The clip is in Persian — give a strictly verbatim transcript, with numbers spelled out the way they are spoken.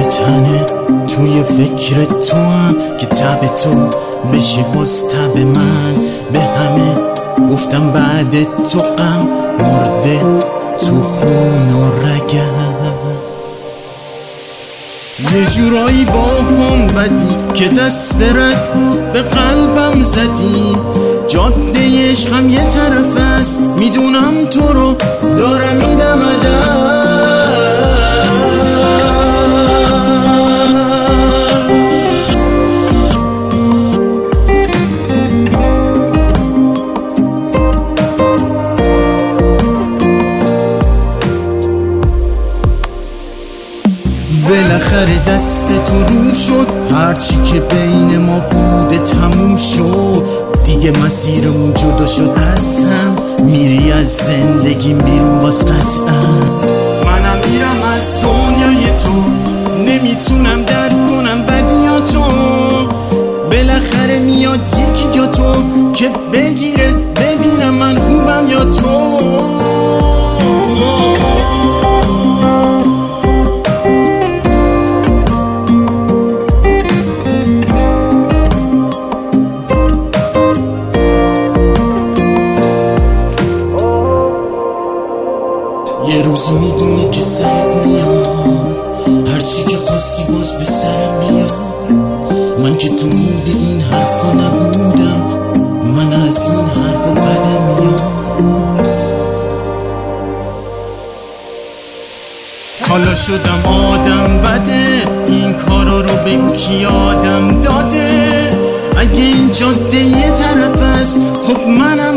تنه توی فکر تو هم که تب تو بشه باز تب من. به همه گفتم بعد تو غم مرده تو خون و رگم. یه جورایی با هم بدی که دست رد به قلبم زدی. جاده عشقم یه طرف است میدونم تو رو دارم میدم بالاخره دست تو رو شد، هرچی که بین ما بوده تموم شد. دیگه مسیرمون جدا شد از هم، میری از زندگیم بیرون باز قطعا. منم میرم از دنیای تو، نمیتونم درک کنم بدیاتو. بالاخره میاد یکی جا تو که بگیره ببینم من خوبم یا تو. یه روزی میدونی که سرت میاد، هرچی که خواستی باز به سرم میاد. من که تو مود این حرفا نبودم، من از این حرفا بدم میاد. حالا شدم آدم بده، این کارا رو بگو کی یادم داده. اگه این جاده یه طرف است خب منم